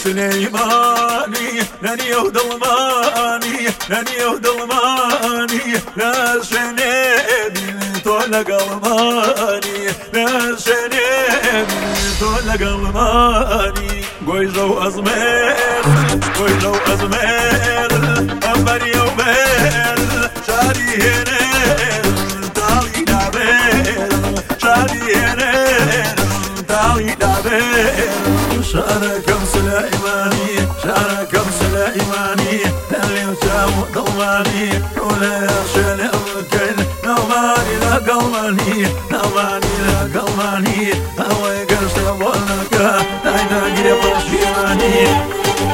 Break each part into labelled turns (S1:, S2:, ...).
S1: سليماني لاني ودلماني لاني ودلماني لا شنيبي طول قلماني لا شنيبي طول قلماني قويزو أزمير قويزو أزمير أمبر يومير شاري هنير تالي دابير شاري هنير تالي دابير شاركم سليماني شاركم سليماني اللي وشاو ضماني ولا شل أمكن نوماني لا قلماني نوماني لا قلماني هواي قرش بولك داينا قريب الشيماني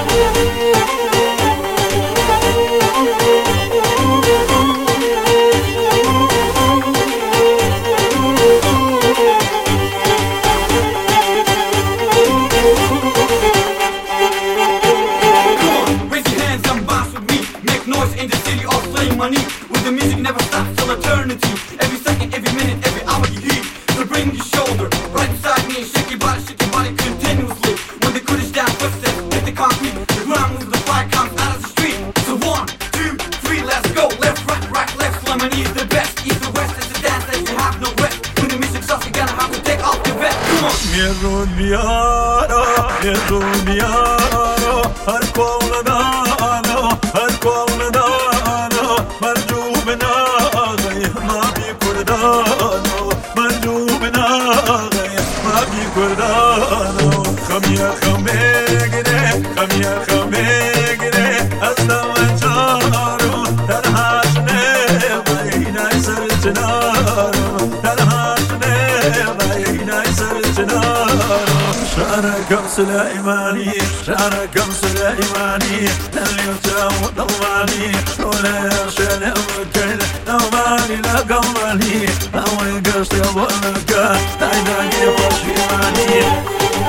S2: Money with the music never stops till eternity. Every second, every minute, every hour you heat. So bring your shoulder right beside me and shake your body continuously. When the good is down, footsteps hit the concrete. The ground moves, the fire comes out of the street. So 1, 2, 3, let's go. Left, right, left. Lemony is the best. East or west, it's a dance that you have no rest. When the music starts, you gotta have to take off your vest. Come on.
S1: Mirun biaro, har kolna dano, har kolna dano. خميا خميقني خميا خميقني أصلا جارو تنهاشني بينا يسر جنارو تنهاشني بينا يسر جنارو شاركم سليماني شاركم سليماني اللي وجاو ضماني ولا شل أمكن نوماني لا قماني أوي قشت يبولك داينا قيب الشيماني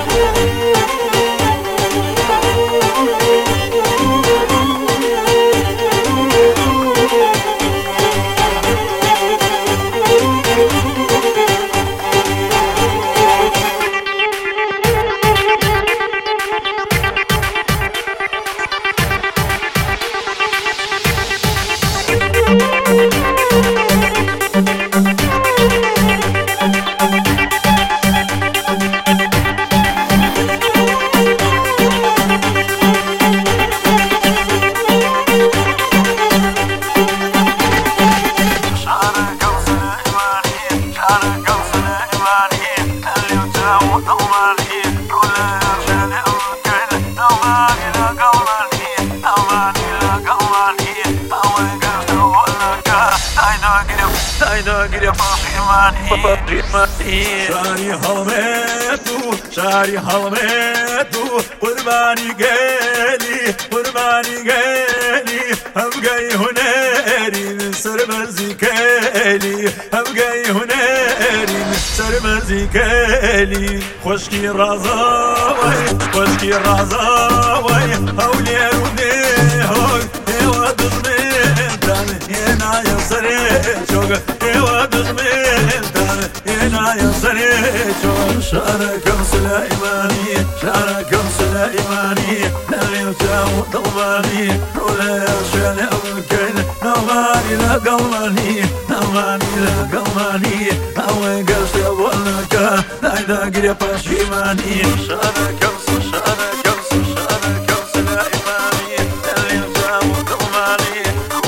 S1: شاري حلمتو شاري حلمتو قرباني قالي قرباني قالي هم جاي هناري من سربزي كالي هم جاي هناري من سربزي كالي خشكي رازاوي خشكي رازاوي هولي رودي هوي هوا دزمين تاني هنا يصري شوق هوا دزمين تاني هنا يصري شوق شاركم سليماني شاركم سليماني اللي وجاو ضماني ولا شل أمكن نوماني لا قلماني نوماني لا قلماني هواي قرش يبولك داينا قريب الشيماني شاركم شاركم شاركم سليماني اللي وجاو ضماني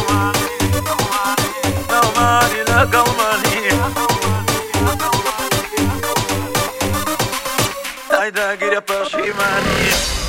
S1: نوماني لا قلماني داينا قريب الشيماني